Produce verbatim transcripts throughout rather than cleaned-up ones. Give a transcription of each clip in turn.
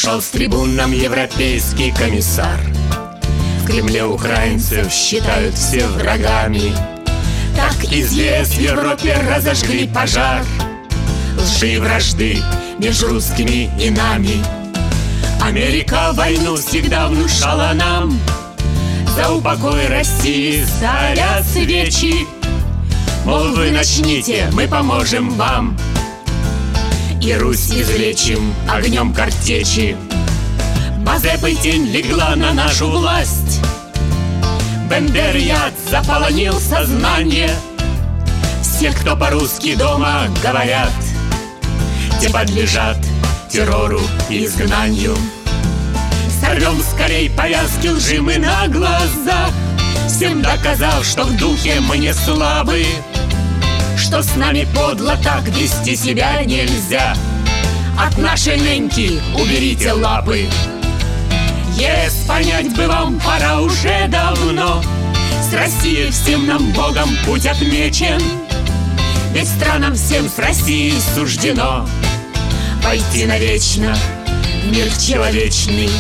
Сошел с трибун нам европейский комиссар. В Кремле украинцев считают все врагами. Так и здесь в Европе разожгли пожар лжи и вражды между русскими и нами. Америка войну всегда внушала нам. За упокой России старят свечи. Мол, вы начните, мы поможем вам, и Русь излечим огнем картечи. Мазепы тень легла на нашу власть. Бендер-яд заполонил сознание. Все, кто по-русски дома говорят, те подлежат террору и изгнанию. Сорвем скорей повязки лжи мы на глазах, всем доказав, что в духе мы не слабы, что с нами подло так вести себя нельзя. От нашей ныньки уберите лапы. Ес, понять бы вам пора уже давно. С Россией всем нам Богом путь отмечен. Ведь странам всем с Россией суждено пойти навечно в мир человечный.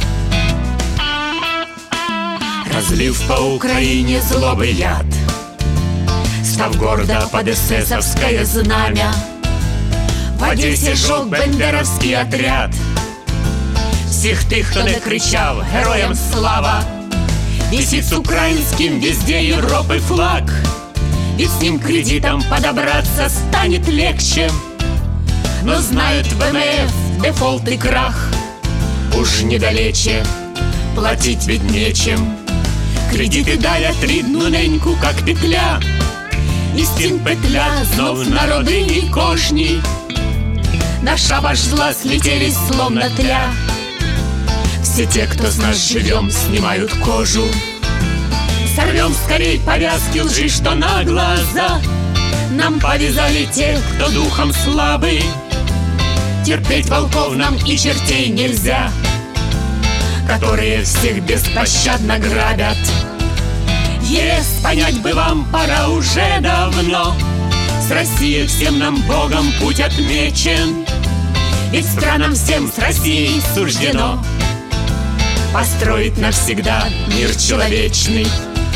Разлив по Украине злобы яд, став гордо под эсэсовское знамя, в Одессе жег бендеровский отряд. Всех тых, кто не кричал «Героям слава!», висит с украинским везде Европы флаг. Ведь с ним кредитом подобраться станет легче. Но знают вэ эм эф дефолт и крах уж недалече, платить ведь нечем. Кредиты давят рідну неньку, как петля, і стін петля знов на родині кожній. На шабаш зла слетелись словно тля. Все те, кто с нас живем, снимают кожу. Сорвем скорей повязки лжи, что на глаза нам повязали те, кто духом слабый. Терпеть волков нам и чертей нельзя, которые всех беспощадно грабят. Ес, понять бы вам пора уже давно. С Россией всем нам Богом путь отмечен. Ведь странам всем с Россией суждено построить навсегда мир человечный.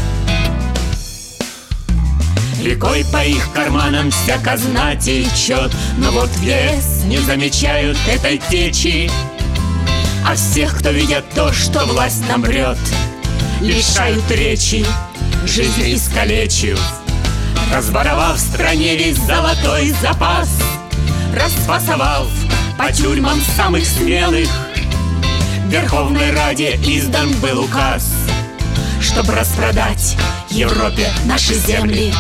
Рекой по их карманам вся казна течет, но вот в ЕС не замечают этой течи. А всех, кто видят то, что власть нам врет, лишают речи, жизнь искалечив. Разворовав в стране весь золотой запас, расфасовав по тюрьмам самых смелых, в Верховной Раде издан был указ, чтоб распродать Европе наши земли.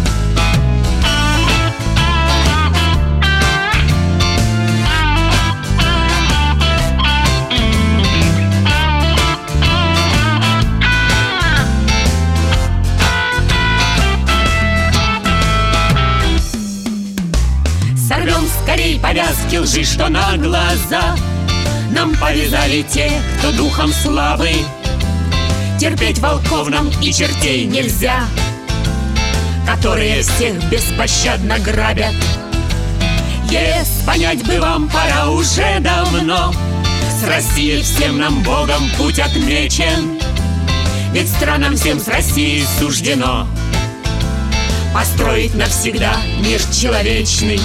Сорвем скорей повязки лжи, что на глаза нам повязали те, кто духом слабый. Терпеть волков нам и чертей нельзя, которые всех беспощадно грабят. Ес, понять бы вам пора уже давно. С Россией всем нам Богом путь отмечен. Ведь странам всем с Россией суждено построить навсегда мир человечный.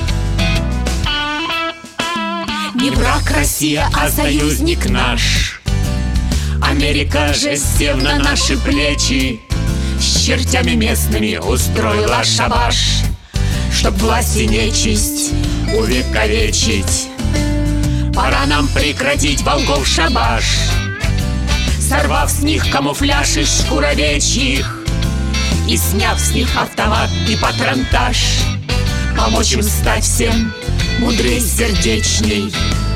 Не враг Россия, а союзник наш. Америка же, сев на наши плечи, с чертями местными устроила шабаш, чтоб власть и нечисть увековечить. Пора нам прекратить волков шабаш, сорвав с них камуфляж из шкур овечьих и сняв с них автомат и патронтаж, помочь им стать всем мудрей, сердечней.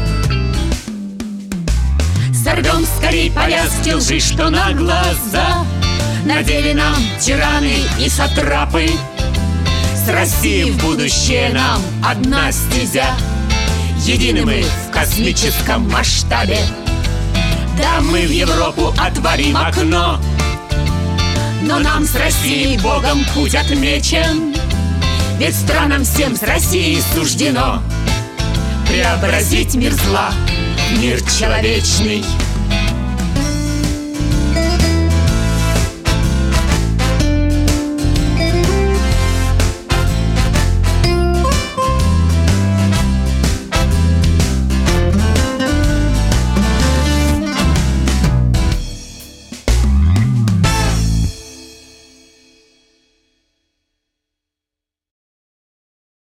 Сорвем скорей повязки лжи, что на глаза надели нам тираны и сатрапы. С Россией в будущее нам одна стезя, едины мы в космическом масштабе. Да, мы в Европу отворим окно, но нам с Россией Богом путь отмечен. Ведь странам всем с Россией суждено преобразить мир зла в мир человечный